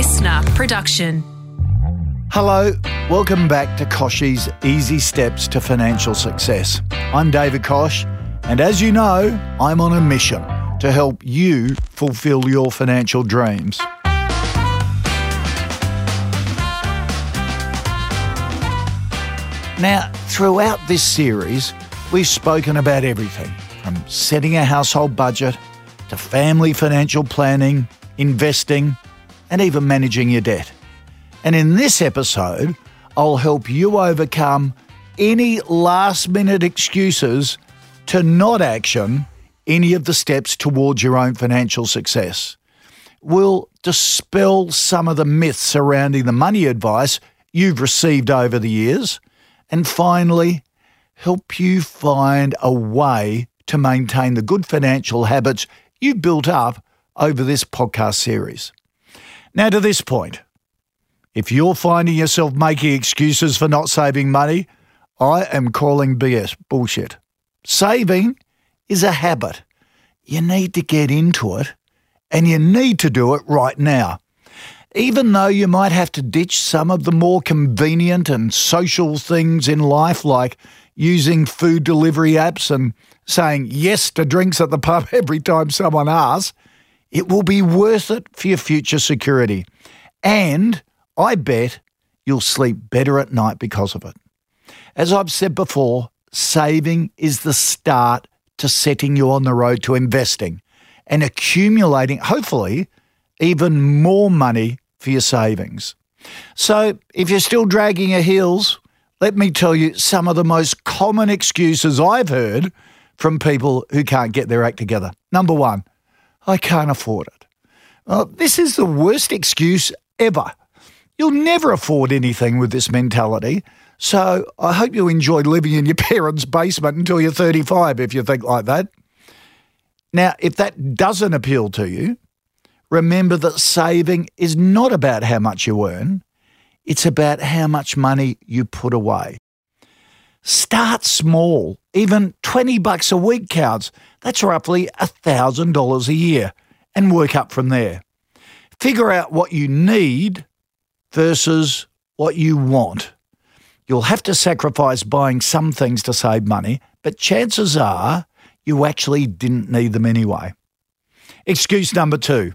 listener production. Hello, welcome back to Kochie's Easy Steps to Financial Success. I'm David Koch, and as you know, I'm on a mission to help you fulfill your financial dreams. Now, throughout this series, we've spoken about everything from setting a household budget to family financial planning, investing, and even managing your debt. And in this episode, I'll help you overcome any last-minute excuses to not action any of the steps towards your own financial success. We'll dispel some of the myths surrounding the money advice you've received over the years, and finally, help you find a way to maintain the good financial habits you've built up over this podcast series. Now to this point, if you're finding yourself making excuses for not saving money, I am calling BS, bullshit. Saving is a habit. You need to get into it, and you need to do it right now. Even though you might have to ditch some of the more convenient and social things in life, like using food delivery apps and saying yes to drinks at the pub every time someone asks, it will be worth it for your future security. And I bet you'll sleep better at night because of it. As I've said before, saving is the start to setting you on the road to investing and accumulating, hopefully, even more money for your savings. So if you're still dragging your heels, let me tell you some of the most common excuses I've heard from people who can't get their act together. Number one, I can't afford it. Well, this is the worst excuse ever. You'll never afford anything with this mentality, so I hope you enjoy living in your parents' basement until you're 35 if you think like that. Now, if that doesn't appeal to you, remember that saving is not about how much you earn, it's about how much money you put away. Start small. Even $20 a week counts. That's roughly $1,000 a year, and work up from there. Figure out what you need versus what you want. You'll have to sacrifice buying some things to save money, but chances are you actually didn't need them anyway. Excuse number two,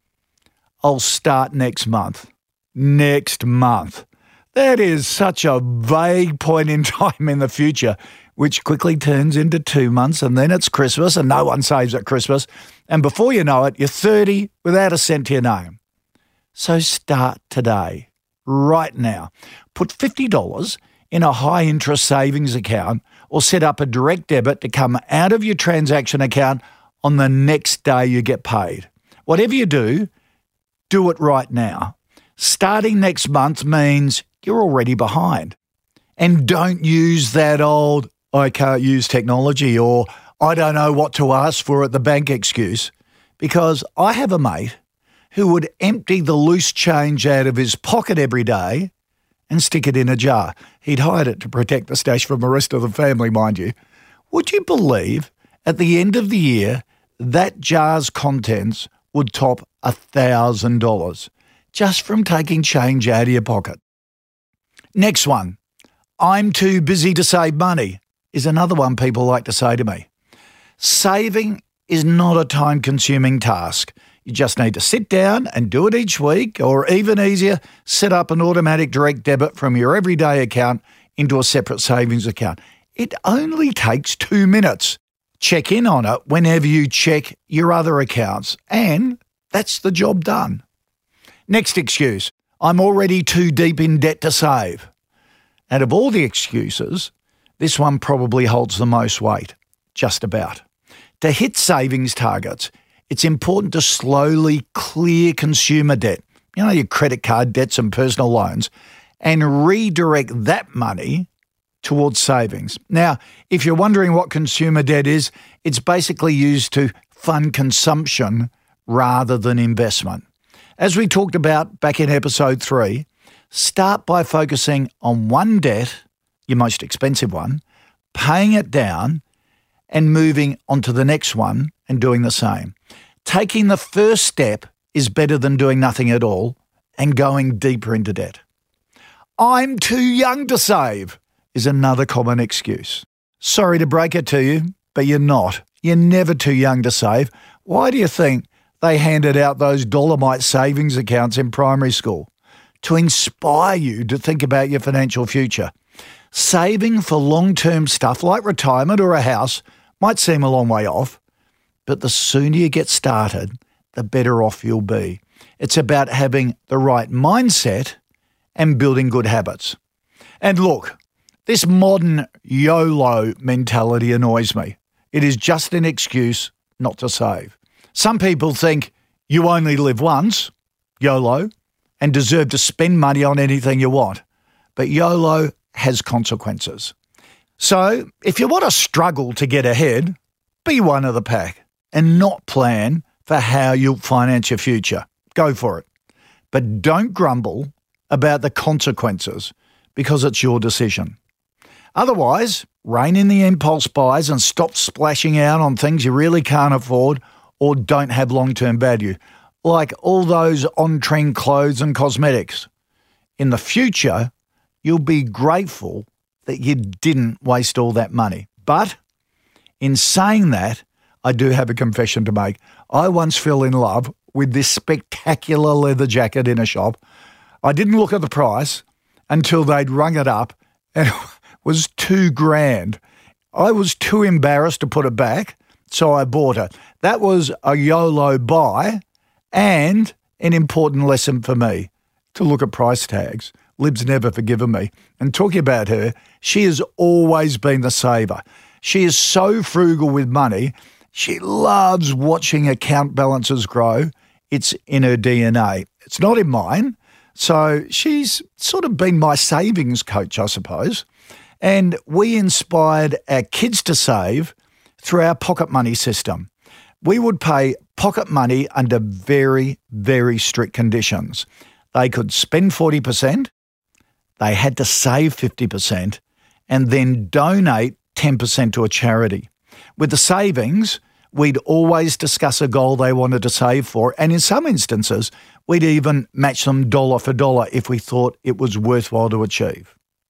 I'll start next month. Next month. That is such a vague point in time in the future, which quickly turns into 2 months, and then it's Christmas and no one saves at Christmas. And before you know it, you're 30 without a cent to your name. So start today, right now. Put $50 in a high-interest savings account or set up a direct debit to come out of your transaction account on the next day you get paid. Whatever you do it right now. Starting next month means you're already behind. And don't use that old, I can't use technology or I don't know what to ask for at the bank excuse, because I have a mate who would empty the loose change out of his pocket every day and stick it in a jar. He'd hide it to protect the stash from the rest of the family, mind you. Would you believe at the end of the year that jar's contents would top $1,000 just from taking change out of your pocket? Next one, I'm too busy to save money, is another one people like to say to me. Saving is not a time-consuming task. You just need to sit down and do it each week, or even easier, set up an automatic direct debit from your everyday account into a separate savings account. It only takes 2 minutes. Check in on it whenever you check your other accounts, and that's the job done. Next excuse, I'm already too deep in debt to save. And of all the excuses, this one probably holds the most weight, just about. To hit savings targets, it's important to slowly clear consumer debt, your credit card debts and personal loans, and redirect that money towards savings. Now, if you're wondering what consumer debt is, it's basically used to fund consumption rather than investment. As we talked about back in episode 3, start by focusing on one debt, your most expensive one, paying it down, and moving on to the next one and doing the same. Taking the first step is better than doing nothing at all, and going deeper into debt. I'm too young to save is another common excuse. Sorry to break it to you, but you're not. You're never too young to save. Why do you think they handed out those Dolomite savings accounts in primary school? To inspire you to think about your financial future. Saving for long-term stuff like retirement or a house might seem a long way off, but the sooner you get started, the better off you'll be. It's about having the right mindset and building good habits. And look, this modern YOLO mentality annoys me. It is just an excuse not to save. Some people think you only live once, YOLO, and deserve to spend money on anything you want. But YOLO has consequences. So if you want to struggle to get ahead, be one of the pack and not plan for how you'll finance your future. Go for it. But don't grumble about the consequences because it's your decision. Otherwise, rein in the impulse buys and stop splashing out on things you really can't afford or don't have long-term value, like all those on-trend clothes and cosmetics. In the future, you'll be grateful that you didn't waste all that money. But in saying that, I do have a confession to make. I once fell in love with this spectacular leather jacket in a shop. I didn't look at the price until they'd rung it up and it was $2,000. I was too embarrassed to put it back, so I bought it. That was a YOLO buy and an important lesson for me, to look at price tags. Lib's never forgiven me. And talking about her, she has always been the saver. She is so frugal with money. She loves watching account balances grow. It's in her DNA. It's not in mine. So she's sort of been my savings coach, I suppose. And we inspired our kids to save through our pocket money system. We would pay pocket money under very, very strict conditions. They could spend 40%, they had to save 50%, and then donate 10% to a charity. With the savings, we'd always discuss a goal they wanted to save for, and in some instances, we'd even match them dollar for dollar if we thought it was worthwhile to achieve.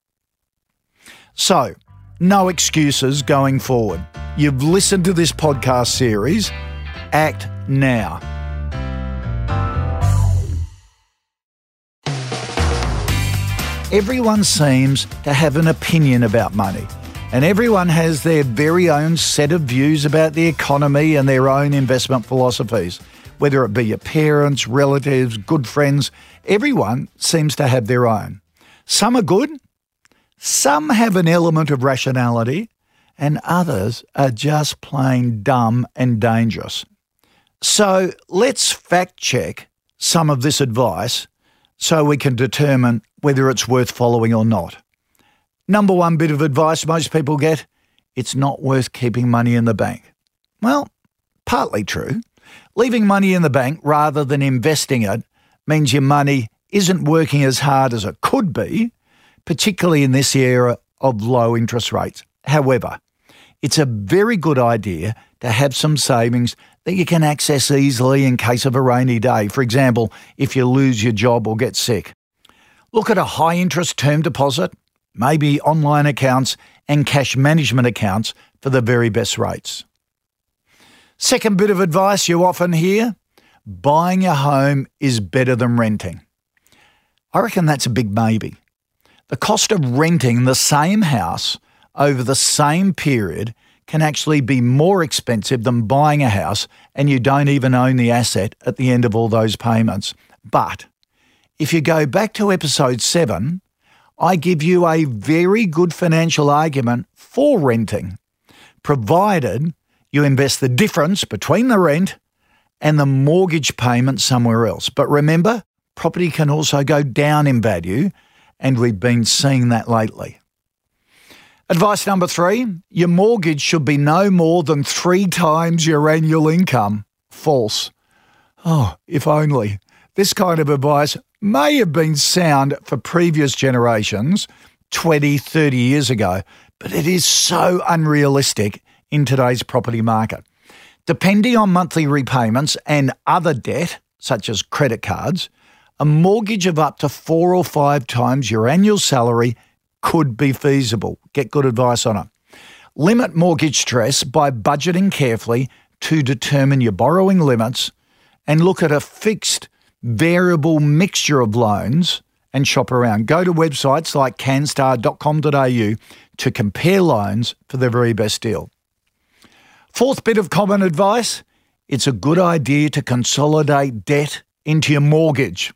So, no excuses going forward. You've listened to this podcast series. Act now. Everyone seems to have an opinion about money, and everyone has their very own set of views about the economy and their own investment philosophies. Whether it be your parents, relatives, good friends, everyone seems to have their own. Some are good, some have an element of rationality, and others are just plain dumb and dangerous. So let's fact check some of this advice so we can determine whether it's worth following or not. Number one bit of advice most people get, it's not worth keeping money in the bank. Well, partly true. Leaving money in the bank rather than investing it means your money isn't working as hard as it could be, particularly in this era of low interest rates. However, it's a very good idea to have some savings that you can access easily in case of a rainy day. For example, if you lose your job or get sick. Look at a high-interest term deposit, maybe online accounts and cash management accounts for the very best rates. Second bit of advice you often hear, buying a home is better than renting. I reckon that's a big maybe. The cost of renting the same house over the same period can actually be more expensive than buying a house, and you don't even own the asset at the end of all those payments. But if you go back to episode 7, I give you a very good financial argument for renting, provided you invest the difference between the rent and the mortgage payment somewhere else. But remember, property can also go down in value, and we've been seeing that lately. Advice number 3, your mortgage should be no more than 3 times your annual income. False. Oh, if only. This kind of advice may have been sound for previous generations, 20, 30 years ago, but it is so unrealistic in today's property market. Depending on monthly repayments and other debt, such as credit cards, a mortgage of up to 4 or 5 times your annual salary could be feasible. Get good advice on it. Limit mortgage stress by budgeting carefully to determine your borrowing limits and look at a fixed variable mixture of loans and shop around. Go to websites like canstar.com.au to compare loans for the very best deal. Fourth bit of common advice, it's a good idea to consolidate debt into your mortgage.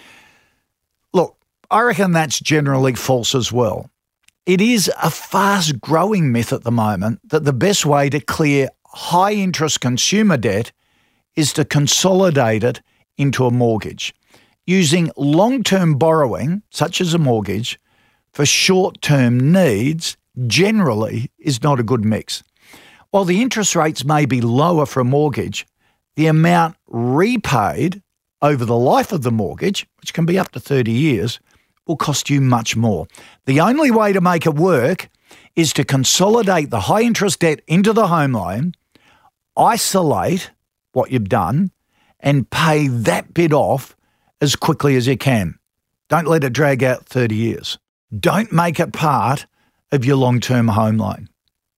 Look, I reckon that's generally false as well. It is a fast-growing myth at the moment that the best way to clear high-interest consumer debt is to consolidate it into a mortgage. Using long-term borrowing, such as a mortgage, for short-term needs generally is not a good mix. While the interest rates may be lower for a mortgage, the amount repaid over the life of the mortgage, which can be up to 30 years, will cost you much more. The only way to make it work is to consolidate the high interest debt into the home loan, isolate what you've done, and pay that bit off as quickly as you can. Don't let it drag out 30 years. Don't make it part of your long-term home loan.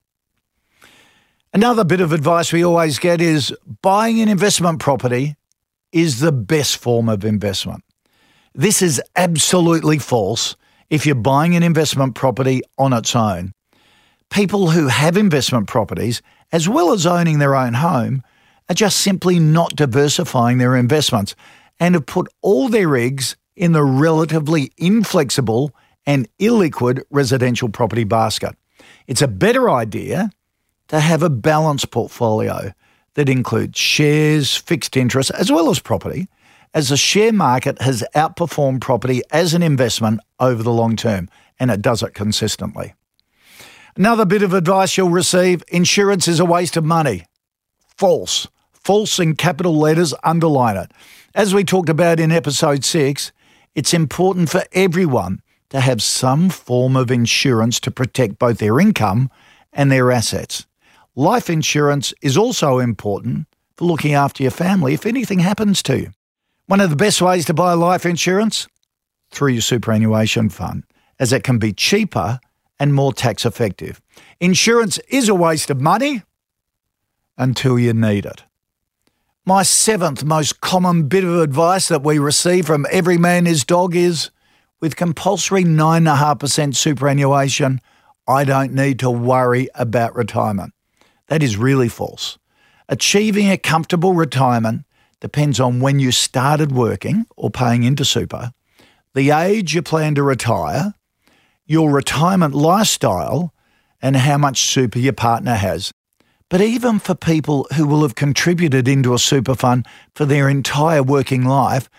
Another bit of advice we always get is buying an investment property is the best form of investment. This is absolutely false if you're buying an investment property on its own. People who have investment properties, as well as owning their own home, are just simply not diversifying their investments and have put all their eggs in the relatively inflexible and illiquid residential property basket. It's a better idea to have a balanced portfolio that includes shares, fixed interest, as well as property, as the share market has outperformed property as an investment over the long term, and it does it consistently. Another bit of advice you'll receive, insurance is a waste of money. False. False in capital letters, underline it. As we talked about in episode 6, it's important for everyone to have some form of insurance to protect both their income and their assets. Life insurance is also important for looking after your family if anything happens to you. One of the best ways to buy life insurance? Through your superannuation fund, as it can be cheaper and more tax effective. Insurance is a waste of money until you need it. My 7th most common bit of advice that we receive from every man his dog is, with compulsory 9.5% superannuation, I don't need to worry about retirement. That is really false. Achieving a comfortable retirement depends on when you started working or paying into super, the age you plan to retire, your retirement lifestyle, and how much super your partner has. But even for people who will have contributed into a super fund for their entire working life,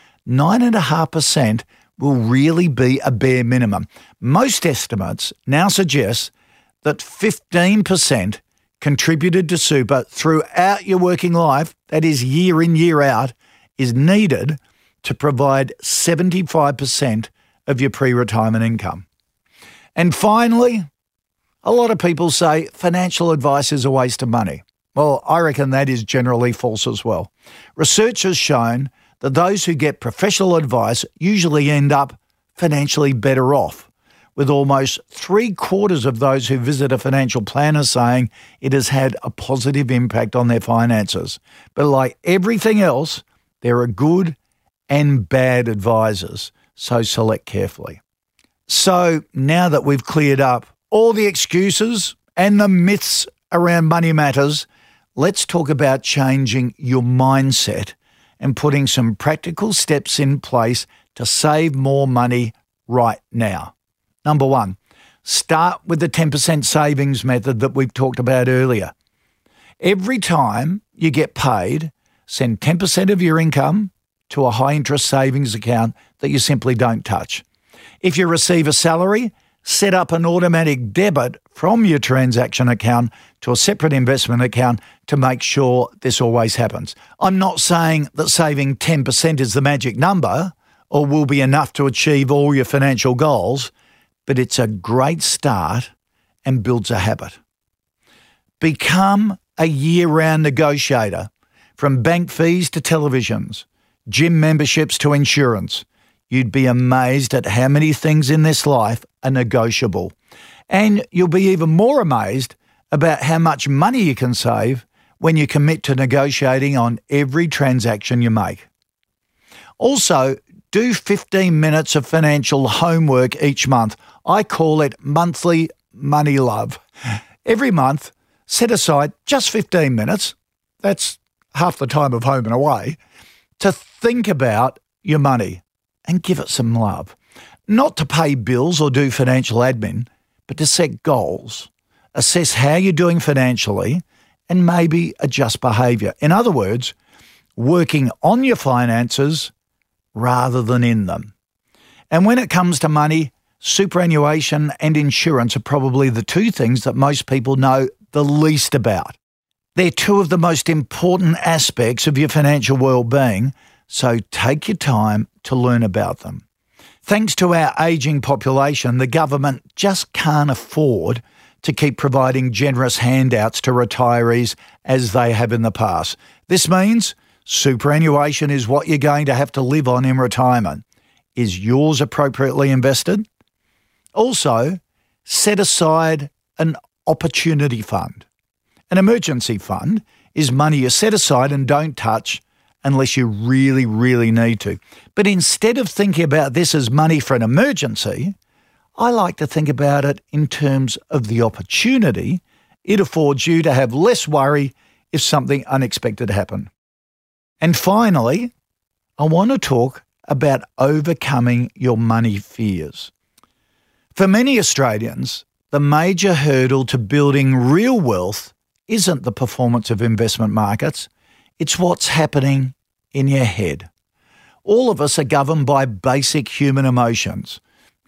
9.5% will really be a bare minimum. Most estimates now suggest that 15% contributed to super throughout your working life, that is year in, year out, is needed to provide 75% of your pre-retirement income. And finally, a lot of people say financial advice is a waste of money. Well, I reckon that is generally false as well. Research has shown that those who get professional advice usually end up financially better off, with almost 3/4 of those who visit a financial planner saying it has had a positive impact on their finances. But like everything else, there are good and bad advisors, so select carefully. So now that we've cleared up all the excuses and the myths around money matters, let's talk about changing your mindset and putting some practical steps in place to save more money right now. Number 1, start with the 10% savings method that we've talked about earlier. Every time you get paid, send 10% of your income to a high-interest savings account that you simply don't touch. If you receive a salary, set up an automatic debit from your transaction account to a separate investment account to make sure this always happens. I'm not saying that saving 10% is the magic number or will be enough to achieve all your financial goals, but it's a great start and builds a habit. Become a year-round negotiator, from bank fees to televisions, gym memberships to insurance. you'd be amazed at how many things in this life are negotiable. And you'll be even more amazed about how much money you can save when you commit to negotiating on every transaction you make. Also, do 15 minutes of financial homework each month. I call it monthly money love. Every month, set aside just 15 minutes, that's half the time of home and away, to think about your money and give it some love. Not to pay bills or do financial admin, but to set goals, assess how you're doing financially, and maybe adjust behaviour. In other words, working on your finances rather than in them. And when it comes to money, superannuation and insurance are probably the two things that most people know the least about. They're two of the most important aspects of your financial well-being, so take your time to learn about them. Thanks to our ageing population, the government just can't afford to keep providing generous handouts to retirees as they have in the past. This means superannuation is what you're going to have to live on in retirement. Is yours appropriately invested? Also, set aside an opportunity fund. An emergency fund is money you set aside and don't touch unless you really, really need to. But instead of thinking about this as money for an emergency, I like to think about it in terms of the opportunity it affords you to have less worry if something unexpected happened. And finally, I want to talk about overcoming your money fears. For many Australians, the major hurdle to building real wealth isn't the performance of investment markets, it's what's happening in your head. All of us are governed by basic human emotions.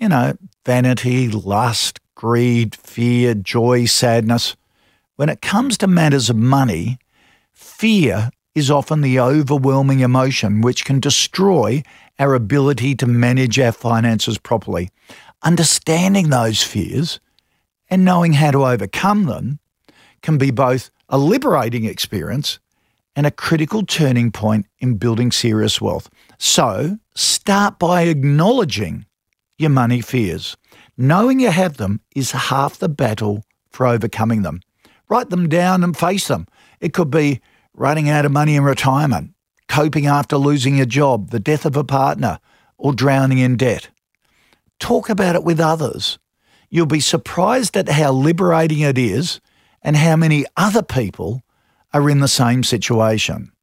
Vanity, lust, greed, fear, joy, sadness. When it comes to matters of money, fear is often the overwhelming emotion which can destroy our ability to manage our finances properly. Understanding those fears and knowing how to overcome them can be both a liberating experience and a critical turning point in building serious wealth. So, start by acknowledging your money fears. Knowing you have them is half the battle for overcoming them. Write them down and face them. It could be running out of money in retirement, coping after losing a job, the death of a partner, or drowning in debt. Talk about it with others. You'll be surprised at how liberating it is and how many other people are in the same situation.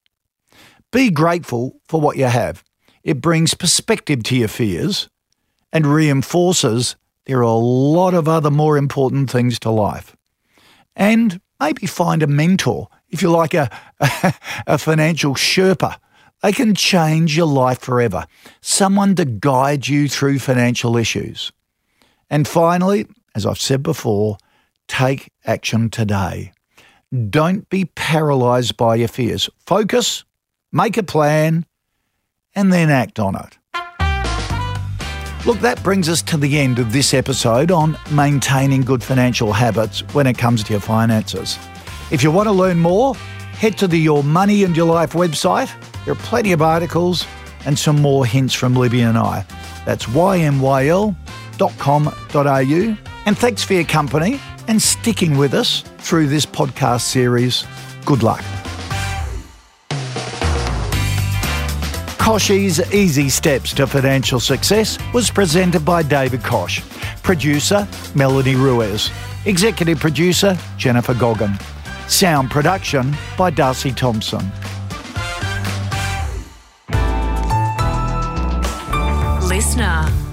Be grateful for what you have. It brings perspective to your fears and reinforces there are a lot of other more important things to life. And maybe find a mentor. If you're like a financial Sherpa, they can change your life forever. Someone to guide you through financial issues. And finally, as I've said before, take action today. Don't be paralysed by your fears. Focus, make a plan, and then act on it. Look, that brings us to the end of this episode on maintaining good financial habits when it comes to your finances. If you want to learn more, head to the Your Money and Your Life website. There are plenty of articles and some more hints from Libby and I. That's ymyl.com.au. And thanks for your company and sticking with us through this podcast series. Good luck. Kochie's Easy Steps to Financial Success was presented by David Koch. Producer, Melanie Ruiz. Executive producer, Jennifer Goggin. Sound production by Darcy Thompson. Listener.